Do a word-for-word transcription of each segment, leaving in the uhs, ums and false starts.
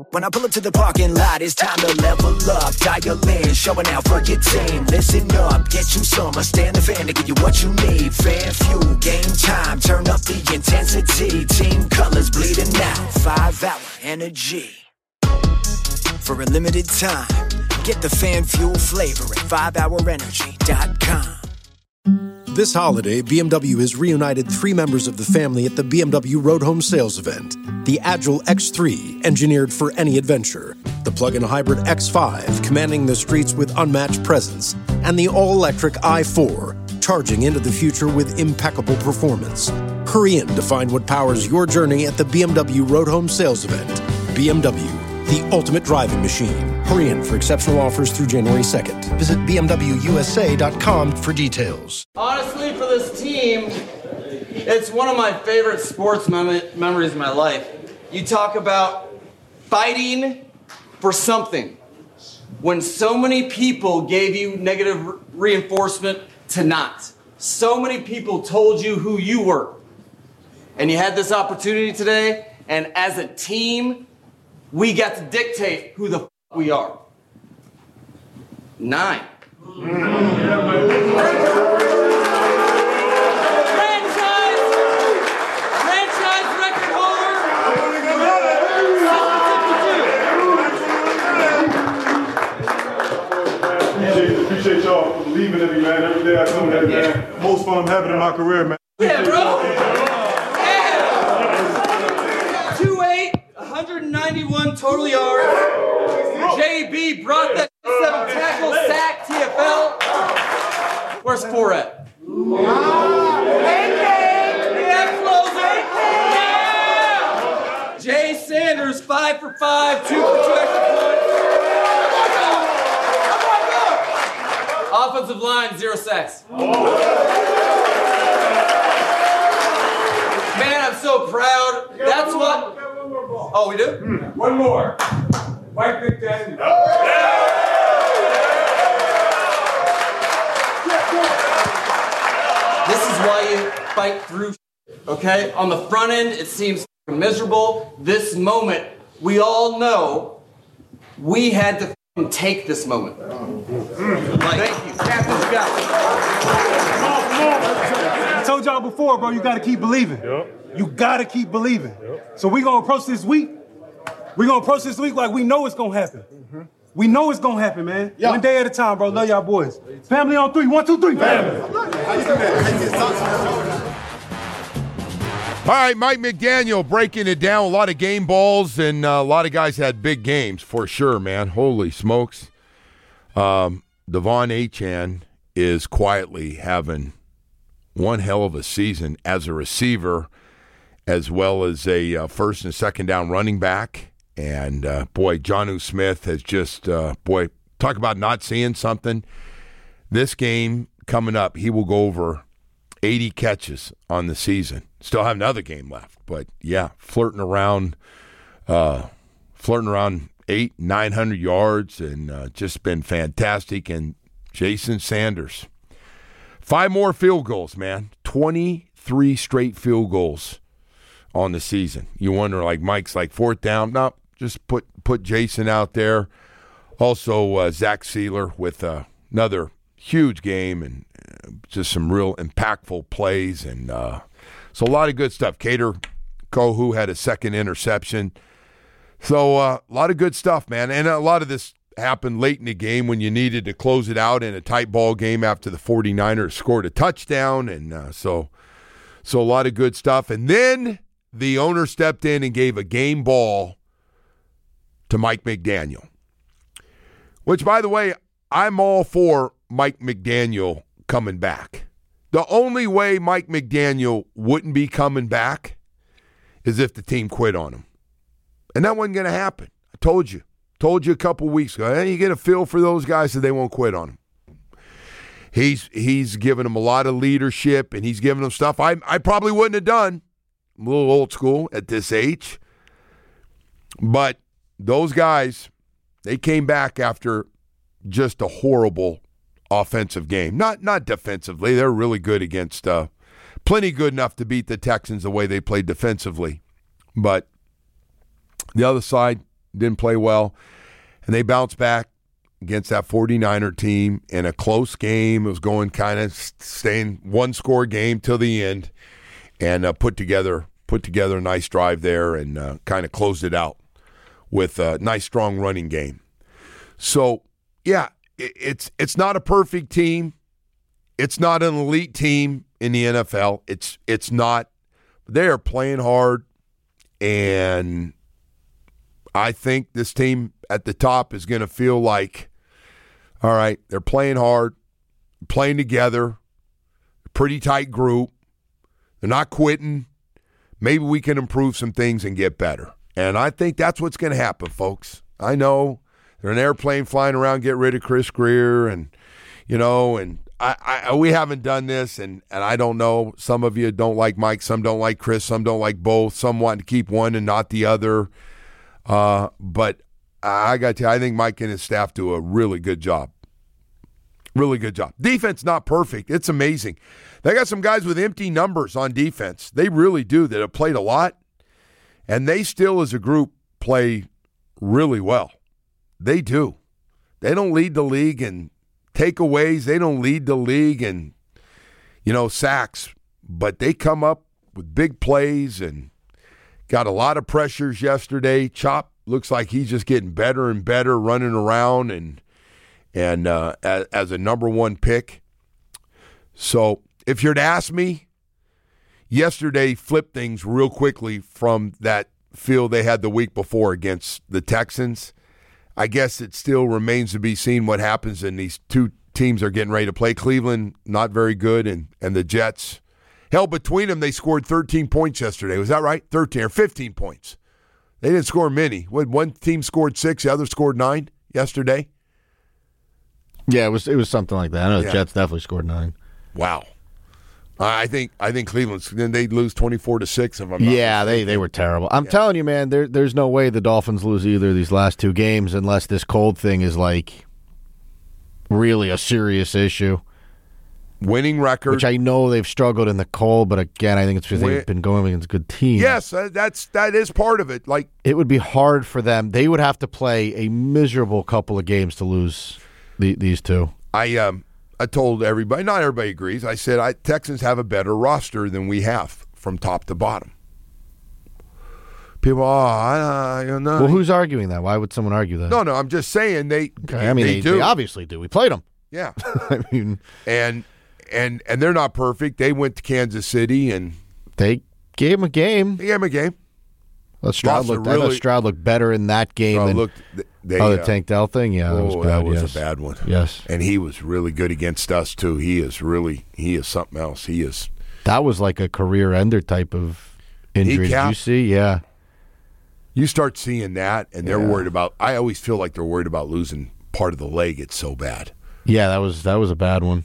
When I pull up to the parking lot, it's time to level up. Dial in, showing out for your team. Listen up, get you some. I stand the fan to give you what you need. Fan fuel, game time, turn up the intensity. Team colors bleeding out, five hour energy. For a limited time, get the fan fuel flavor at five hour energy dot com. This holiday, B M W has reunited three members of the family at the B M W Road Home Sales Event. The Agile X three, engineered for any adventure. The plug-in hybrid X five, commanding the streets with unmatched presence. And the all-electric i four, charging into the future with impeccable performance. Hurry in to find what powers your journey at the B M W Road Home Sales Event. B M W, the ultimate driving machine. Hurry in for exceptional offers through January second. Visit B M W U S A dot com for details. Honestly, for this team, it's one of my favorite sports mem- memories of my life. You talk about fighting for something when so many people gave you negative re- reinforcement to not. So many people told you who you were. And you had this opportunity today, and as a team, we got to dictate who the f- we are. Nine. Franchise, franchise record holder. Appreciate, appreciate y'all for believing in me, man. Every day I come here, man. Most fun I'm having in my career, man. Yeah, bro. Yeah. two eight, one ninety-one total yards. J B brought that seven tackle sack T F L. Where's four at? Yeah. Jay Sanders, five for five, two for two extra points. Offensive line, zero sacks. Man, I'm so proud. That's what. Oh, we do? Mm, one more. Mike McDaniel. This is why you fight through, okay? On the front end, it seems miserable. This moment, we all know we had to take this moment. Like, thank you. Captain Scott. I told y'all before, bro, you got to keep believing. Yep. You got to keep believing. Yep. So we're going to approach this week. We're going to approach this week like we know it's going to happen. Mm-hmm. We know it's going to happen, man. Yep. One day at a time, bro. Love y'all boys. Family on three. One, two, three. Family. All right, Mike McDaniel breaking it down. A lot of game balls, and uh, a lot of guys had big games for sure, man. Holy smokes. Um, Devon Achane is quietly having one hell of a season as a receiver, as well as a uh, first and second down running back. And, uh, boy, Jonnu Smith has just, uh, boy, talk about not seeing something. This game coming up, he will go over eighty catches on the season. Still have another game left. But, yeah, flirting around, uh, flirting around eight, nine hundred yards, and uh, just been fantastic. And Jason Sanders, five more field goals, man. twenty-three straight field goals on the season. You wonder, like, Mike's like, fourth down? No, just put put Jason out there. Also, uh, Zach Sealer with uh, another huge game and uh, just some real impactful plays. And uh, so a lot of good stuff. Cater Kohu had a second interception. So uh, a lot of good stuff, man. And a lot of this happened late in the game when you needed to close it out in a tight ball game after the 49ers scored a touchdown. And uh, so, so a lot of good stuff. And then the owner stepped in and gave a game ball to Mike McDaniel, which, by the way, I'm all for Mike McDaniel coming back. The only way Mike McDaniel wouldn't be coming back is if the team quit on him. And that wasn't going to happen. I told you. Told you a couple weeks ago. Hey, you get a feel for those guys that they won't quit on him. He's he's given them a lot of leadership, and he's given them stuff I I probably wouldn't have done. I'm a little old school at this age. But those guys, they came back after just a horrible offensive game. Not not defensively. They're really good against, uh, plenty good enough to beat the Texans the way they played defensively. But the other side, didn't play well. And they bounced back against that 49er team in a close game. It was going kind of staying one-score game till the end, and uh, put together put together a nice drive there and uh, kind of closed it out with a nice, strong running game. So, yeah, it, it's it's not a perfect team. It's not an elite team in the N F L. It's it's not. They are playing hard, and I think this team at the top is going to feel like, all right, they're playing hard, playing together, pretty tight group. They're not quitting. Maybe we can improve some things and get better. And I think that's what's going to happen, folks. I know they're an airplane flying around, get rid of Chris Greer, and, you know, and I, I we haven't done this, and, and I don't know. Some of you don't like Mike, some don't like Chris, some don't like both. Some want to keep one and not the other. Uh, but I got to tell you, I think Mike and his staff do a really good job. Really good job. Defense not perfect. It's amazing. They got some guys with empty numbers on defense. They really do, that have played a lot. And they still, as a group, play really well. They do. They don't lead the league in takeaways. They don't lead the league in, you know, sacks. But they come up with big plays and got a lot of pressures yesterday. Chop looks like he's just getting better and better running around and and uh, as, as a number one pick. So if you're to ask me, yesterday flipped things real quickly from that field they had the week before against the Texans. I guess it still remains to be seen what happens, and these two teams are getting ready to play. Cleveland, not very good, and, and the Jets. Hell, between them, they scored thirteen points yesterday. Was that right? thirteen or fifteen points. They didn't score many. One team scored six, the other scored nine yesterday. Yeah, it was it was something like that. I know the yeah. Jets definitely scored nine. Wow. I think I think Cleveland's then they lose twenty-four to six if I'm not Yeah, they, they were terrible. I'm yeah. telling you, man, there there's no way the Dolphins lose either of these last two games unless this cold thing is like really a serious issue. Winning record. Which I know they've struggled in the cold, but again, I think it's because Win- they've been going against good teams. Yes, that's that is part of it. Like it would be hard for them. They would have to play a miserable couple of games to lose the, these two. I um I told everybody, not everybody agrees. I said I, Texans have a better roster than we have from top to bottom. People, oh, I, I don't know. Well, who's arguing that? Why would someone argue that? No, no, I'm just saying they. Okay. I mean, they, they do. They obviously do. We played them. Yeah. I mean, and and and they're not perfect. They went to Kansas City and they gave them a game. They gave them a game. Well, Stroud looked. Really, I thought Stroud looked better in that game uh, than looked, they, oh, the uh, Tank Dell thing. Yeah, that oh, was bad. That was yes. a bad one. Yes, and he was really good against us too. He is really he is something else. He is. That was like a career ender type of injury. Did you see? Yeah. You start seeing that, and they're yeah. worried about. I always feel like they're worried about losing part of the leg. It's so bad. Yeah, that was that was a bad one.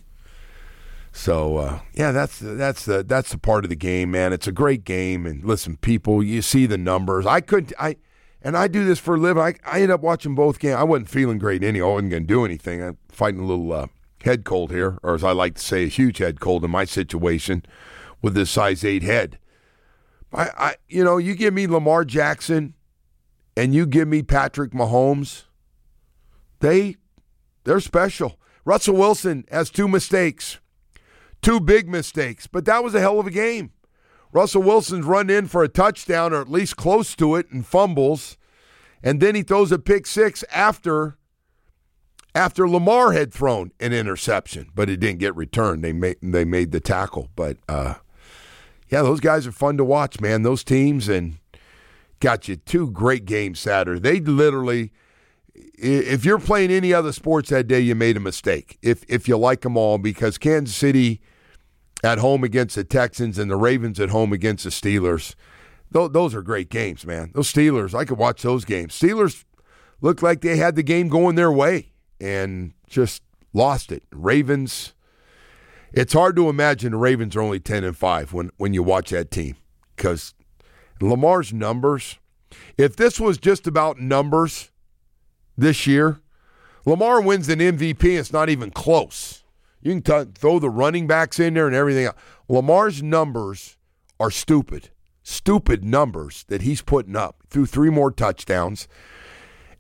So uh, yeah, that's that's the that's the part of the game, man. It's a great game, and listen, people, you see the numbers. I couldn't, I, and I do this for a living. I I ended up watching both games. I wasn't feeling great anyhow. I wasn't going to do anything. I'm fighting a little uh, head cold here, or as I like to say, a huge head cold in my situation with this size eight head. I, I you know, you give me Lamar Jackson, and you give me Patrick Mahomes. They they're special. Russell Wilson has two mistakes. Two big mistakes, but that was a hell of a game. Russell Wilson's run in for a touchdown, or at least close to it, and fumbles, and then he throws a pick six after after Lamar had thrown an interception, but it didn't get returned. They made they made the tackle, but uh, yeah, those guys are fun to watch, man. Those teams, and got you two great games Saturday. They literally. If you're playing any other sports that day, you made a mistake. If if you like them all, because Kansas City at home against the Texans and the Ravens at home against the Steelers, th- those are great games, man. Those Steelers, I could watch those games. Steelers looked like they had the game going their way and just lost it. Ravens, it's hard to imagine the Ravens are only ten and five when, when you watch that team, because Lamar's numbers, if this was just about numbers this year, Lamar wins an M V P. It's not even close. You can t- throw the running backs in there and everything else. Lamar's numbers are stupid. Stupid numbers that he's putting up. Threw three more touchdowns.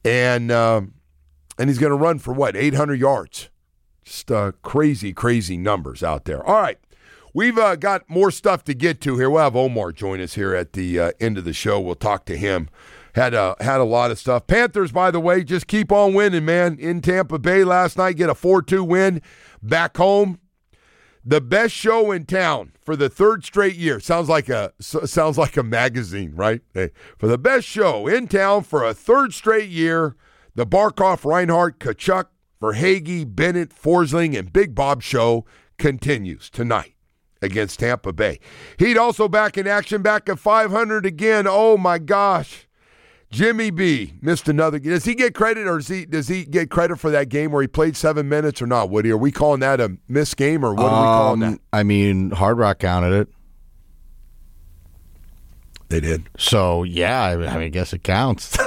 And um, and he's going to run for, what, eight hundred yards. Just uh, crazy, crazy numbers out there. All right. We've uh, got more stuff to get to here. We'll have Omar join us here at the uh, end of the show. We'll talk to him. Had a, had a lot of stuff. Panthers, by the way, just keep on winning, man. In Tampa Bay last night, get a four two win. Back home, the best show in town for the third straight year. Sounds like a sounds like a magazine, right? Hey, for the best show in town for a third straight year, the Barkov, Reinhardt, Kachuk, Verhaeghe, Bennett, Forsling, and Big Bob show continues tonight against Tampa Bay. Heat also back in action, back at five hundred again. Oh, my gosh. Jimmy B missed another. Does he get credit, or does he does he get credit for that game where he played seven minutes or not, Woody? Are we calling that a missed game, or what are we calling um, that? I mean, Hard Rock counted it. They did. So, yeah, I mean, I guess it counts.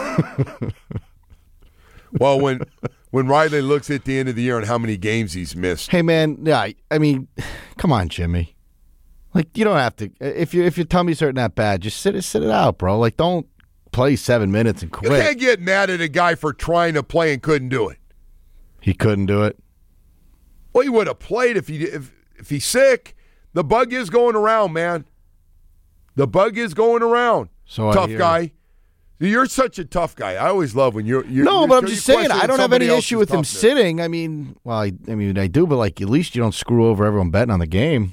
Well, when when Riley looks at the end of the year and how many games he's missed. Hey, man, yeah, I mean, come on, Jimmy. Like, you don't have to. If you if your tummy's hurting that bad, just sit it sit it out, bro. Like, don't play seven minutes and quit. You can't get mad at a guy for trying to play and couldn't do it. He couldn't do it. Well, he would have played if he if if he's sick. The bug is going around, man. The bug is going around. So tough I hear guy. You're such a tough guy. I always love when you're. you're no, you're, but I'm you're just saying, I don't have any else's issue with him toughness. sitting. I mean, well, I, I mean, I do, but like, at least you don't screw over everyone betting on the game.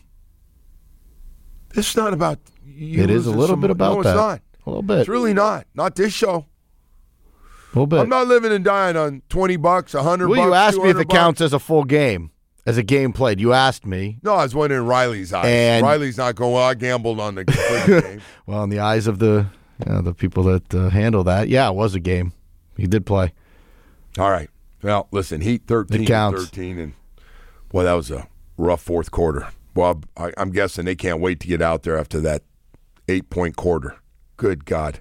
It's not about you. It is a little some, bit about no, that. it's not. A little bit. It's really not. Not this show. A little bit. I'm not living and dying on twenty bucks, a hundred Well, bucks. you asked me if it bucks. counts as a full game, as a game played. You asked me. No, I was wondering Riley's eyes. And- Riley's not going, well, I gambled on the complete game. Well, in the eyes of the you know, the people that uh, handle that, yeah, it was a game. He did play. All right. Well, listen, Heat thirteen It counts. thirteen, and boy, that was a rough fourth quarter. Well, I, I'm guessing they can't wait to get out there after that eight-point quarter. Good God.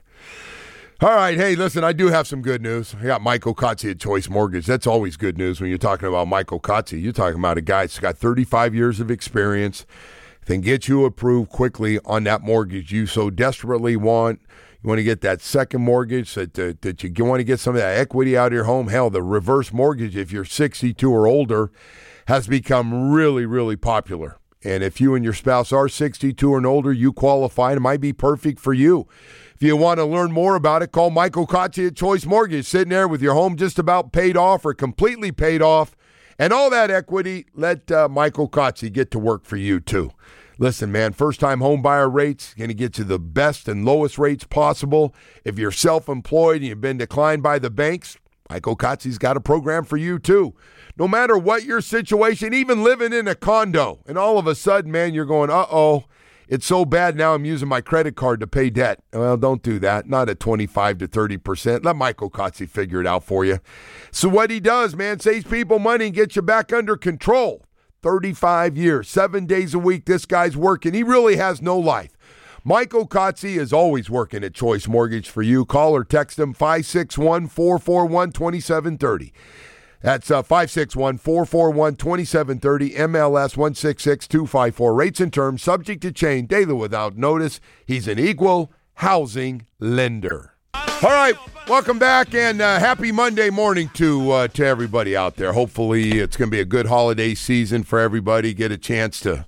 All right, hey, listen, I do have some good news. I got Michael Kotze at Choice Mortgage. That's always good news when you're talking about Michael Kotze. You're talking about a guy that's got thirty-five years of experience, can get you approved quickly on that mortgage you so desperately want. You want to get that second mortgage, that, uh, that you want to get some of that equity out of your home. Hell, the reverse mortgage, if you're sixty-two or older, has become really, really popular. And if you and your spouse are sixty-two and older, you qualify, and it might be perfect for you. If you want to learn more about it, call Michael Kotze at Choice Mortgage. Sitting there with your home just about paid off or completely paid off, and all that equity, let uh, Michael Kotze get to work for you too. Listen, man, first-time home buyer rates, going to get you the best and lowest rates possible. If you're self-employed and you've been declined by the banks, Michael Kotze's got a program for you too. No matter what your situation, even living in a condo, and all of a sudden, man, you're going, uh-oh, it's so bad now I'm using my credit card to pay debt. Well, don't do that. Not at twenty-five to thirty percent. Let Michael Kotze figure it out for you. So what he does, man, saves people money and gets you back under control. thirty-five years, seven days a week, this guy's working. He really has no life. Michael Kotze is always working at Choice Mortgage for you. Call or text him five six one, four four one, two seven three zero. That's uh, five six one, four four one, two seven three zero, M L S one six six two five four. Rates and terms subject to change daily without notice. He's an equal housing lender. All right, welcome back, and uh, happy Monday morning to uh, to everybody out there. Hopefully it's going to be a good holiday season for everybody. Get a chance to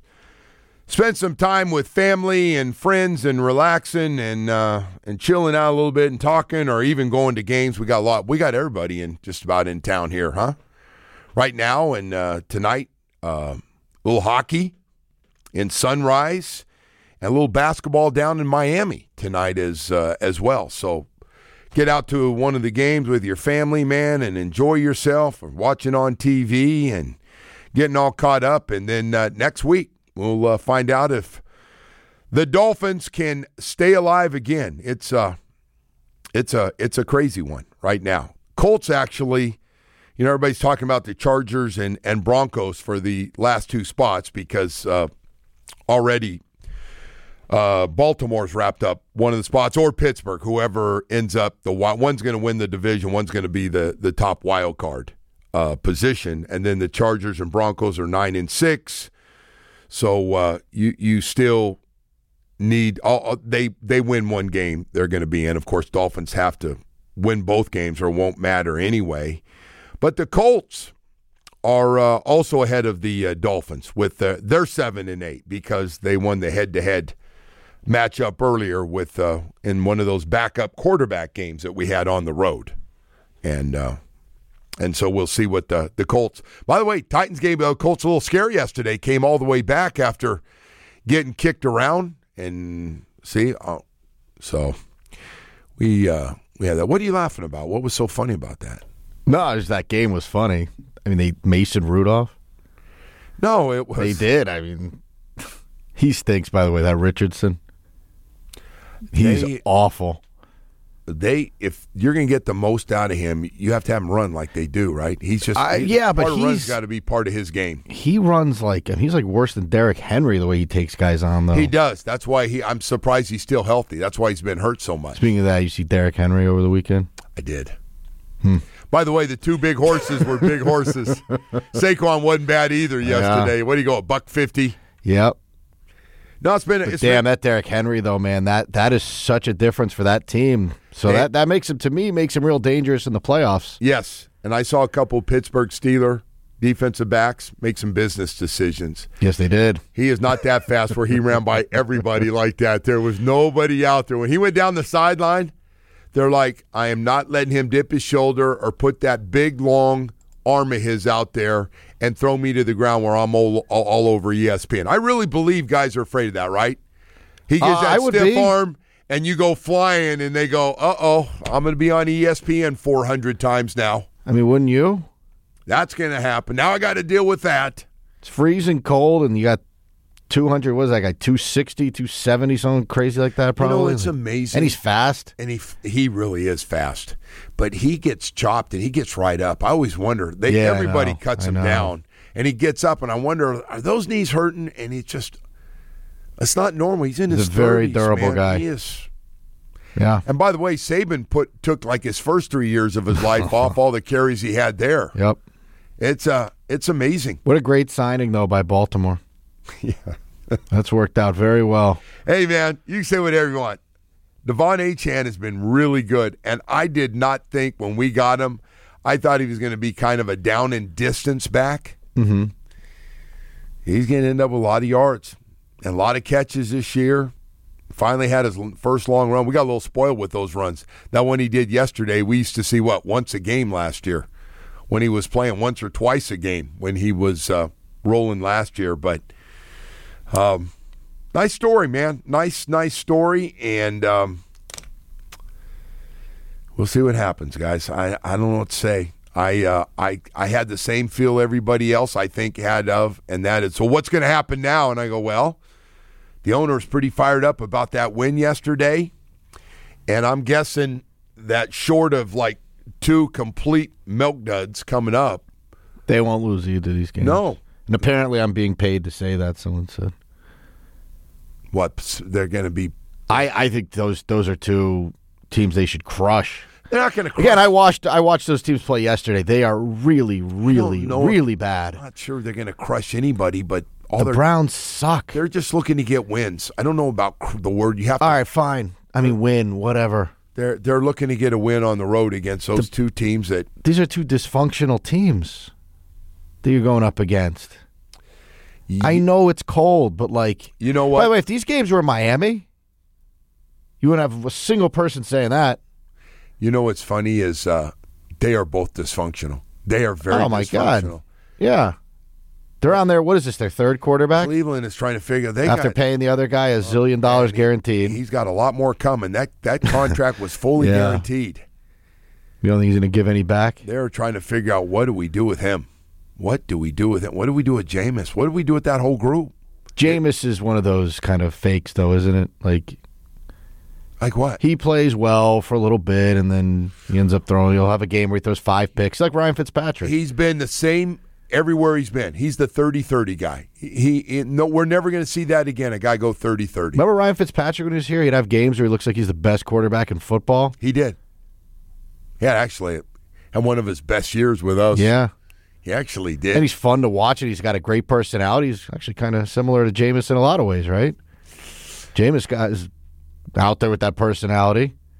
spend some time with family and friends and relaxing and uh, and chilling out a little bit and talking, or even going to games. We got a lot. We got everybody in just about in town here, huh? Right now and uh, tonight, uh, a little hockey in Sunrise, and a little basketball down in Miami tonight as uh, as well. So get out to one of the games with your family, man, and enjoy yourself, or watching on T V and getting all caught up. And then uh, next week, we'll uh, find out if the Dolphins can stay alive again. It's a, it's a, it's a crazy one right now. Colts actually, you know, everybody's talking about the Chargers and, and Broncos for the last two spots because uh, already uh, Baltimore's wrapped up one of the spots, or Pittsburgh, whoever ends up, the one's going to win the division, one's going to be the, the top wild card uh, position. And then the Chargers and Broncos are nine and six. So uh, you you still need all, they they win one game, they're going to be in. Of course, Dolphins have to win both games or won't matter anyway. But the Colts are uh, also ahead of the uh, Dolphins with uh, they're seven and eight because they won the head-to-head matchup earlier with uh, in one of those backup quarterback games that we had on the road, and uh, and so we'll see what the the Colts. By the way, Titans game, uh, Colts a little scary yesterday. Came all the way back after getting kicked around, and see, uh, so we uh, we had that. What are you laughing about? What was so funny about that? No, just that game was funny. I mean, they Mason Rudolph. No, it was. They did. I mean, he stinks. By the way, that Richardson. He's They- awful. They, if you're going to get the most out of him, you have to have him run like they do, right? He's just Uh, he- yeah, but part of run's he's- got to be part of his game. He runs like he's like worse than Derrick Henry the way he takes guys on though. He does. That's why he. I'm surprised he's still healthy. That's why he's been hurt so much. Speaking of that, you see Derrick Henry over the weekend. I did. By the way, the two big horses were big horses. Saquon wasn't bad either yesterday. What do you go, a buck fifty? Yep. No, it's been. But It's damn, been, that Derrick Henry though, man, that that is such a difference for that team. So Hey. that that makes him to me makes him real dangerous in the playoffs. Yes, and I saw a couple Pittsburgh Steeler defensive backs make some business decisions. Yes, they did. He is not that fast where he ran by everybody like that. There was nobody out there. When he went down the sideline, they're like, I am not letting him dip his shoulder or put that big, long arm of his out there and throw me to the ground where I'm all, all, all over E S P N. I really believe guys are afraid of that, right? He gives Uh, I that would stiff be. arm, and you go flying, and they go, uh-oh, I'm going to be on E S P N four hundred times now. I mean, wouldn't you? That's going to happen. Now I got to deal with that. It's freezing cold, and you got two hundred. What is that guy? two sixty, two seventy, something crazy like that. Probably. You know, it's amazing. And he's fast. And he he really is fast, but he gets chopped and he gets right up. I always wonder. They Yeah, I everybody know. cuts I him know. down, and he gets up, and I wonder, are those knees hurting? And he just, it's not normal. He's in He's his a very thirties, durable man. guy. He is. Yeah. And by the way, Saban put took like his first three years of his life off all the carries he had there. Yep. It's uh, it's amazing. What a great signing though by Baltimore. Yeah. That's worked out very well. Hey, man, you can say whatever you want. Devon Achane has been really good, and I did not think when we got him, I thought he was going to be kind of a down and distance back. Mm-hmm. He's going to end up with a lot of yards and a lot of catches this year. Finally had his first long run. We got a little spoiled with those runs. That one he did yesterday, we used to see, what, once a game last year when he was playing once or twice a game when he was uh, rolling last year, but Um, nice story, man. Nice, nice story, and um, we'll see what happens, guys. I, I don't know what to say. I uh, I I had the same feel everybody else I think had of, and that is, so what's going to happen now? And I go, well, the owner is pretty fired up about that win yesterday, and I'm guessing that short of like two complete milk duds coming up, They won't lose either of these games. No. And apparently I'm being paid to say that, someone said. what they're going to be. I, I think those those are two teams they should crush. They're not going to. Again, I watched I watched those teams play yesterday. They are really, really, know. really bad. I'm not sure they're going to crush anybody, but all The they're Browns suck. they're just looking to get wins. I don't know about cr- the word you have. To, All right, fine. I mean, win, whatever. They're they're looking to get a win on the road against those two teams that. These are two dysfunctional teams that you're going up against. I know it's cold, but like, You know by what? the way, if these games were in Miami, you wouldn't have a single person saying that. You know what's funny is uh, they are both dysfunctional. They are very. Oh my dysfunctional. God! Yeah, they're on their. What is this? Their third quarterback Cleveland is trying to figure. They after got, paying the other guy a zillion dollars guaranteed. He's got a lot more coming. That that contract was fully Yeah. guaranteed. You don't think he's going to give any back? They're trying to figure out what do we do with him. What do we do with him? What do we do with Jameis? What do we do with that whole group? Jameis is one of those kind of fakes, though, isn't it? Like Like what? he plays well for a little bit, and then he ends up throwing. He'll have a game where he throws five picks, like Ryan Fitzpatrick. He's been the same everywhere he's been. He's the thirty thirty guy. He, he no, we're never going to see that again. A guy go thirty thirty. Remember Ryan Fitzpatrick when he was here? He'd have games where he looks like he's the best quarterback in football. He did. Yeah, actually, had one of his best years with us. Yeah. He actually did. And he's fun to watch, and he's got a great personality. He's actually kind of similar to Jameis in a lot of ways, right? Jameis got is out there with that personality.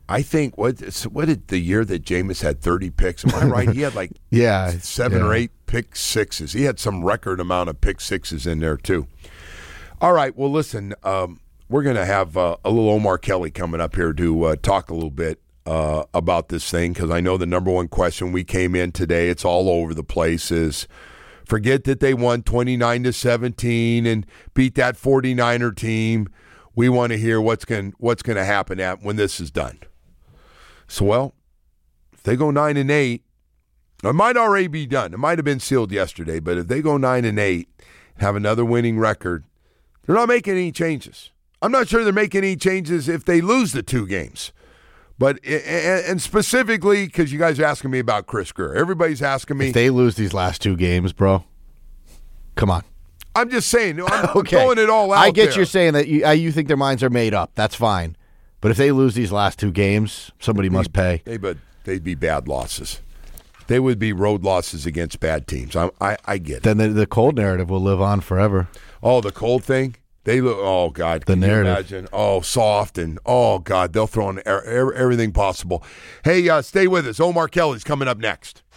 I think what what did the year that Jameis had thirty picks? Am I right? He had like yeah, seven yeah. or eight pick sixes. He had some record amount of pick sixes in there too. All right. Well, listen, um, we're going to have uh, a little Omar Kelly coming up here to uh, talk a little bit uh, about this thing, because I know the number one question we came in today, it's all over the place, is forget that they won twenty-nine to seventeen and beat that forty-niner team. We want to hear what's going what's going to happen at when this is done. So, well, if they go nine and eight, it might already be done. It might have been sealed yesterday, but if they go nine and eight, have another winning record, they're not making any changes. I'm not sure they're making any changes if they lose the two games. But and specifically because you guys are asking me about Chris Grier. Everybody's asking me if they lose these last two games, bro. Come on. I'm just saying. I'm okay. throwing it all out I get there. you're saying that you, uh, you think their minds are made up. That's fine. But if they lose these last two games, somebody they, must pay. They, but they'd be bad losses. They would be road losses against bad teams. I I, I get it. Then the, the cold narrative will live on forever. Oh, the cold thing? They look. Oh God, the can narrative. You imagine? Oh, soft and oh God, they'll throw in er- er- everything possible. Hey, uh, stay with us. Omar Kelly's coming up next.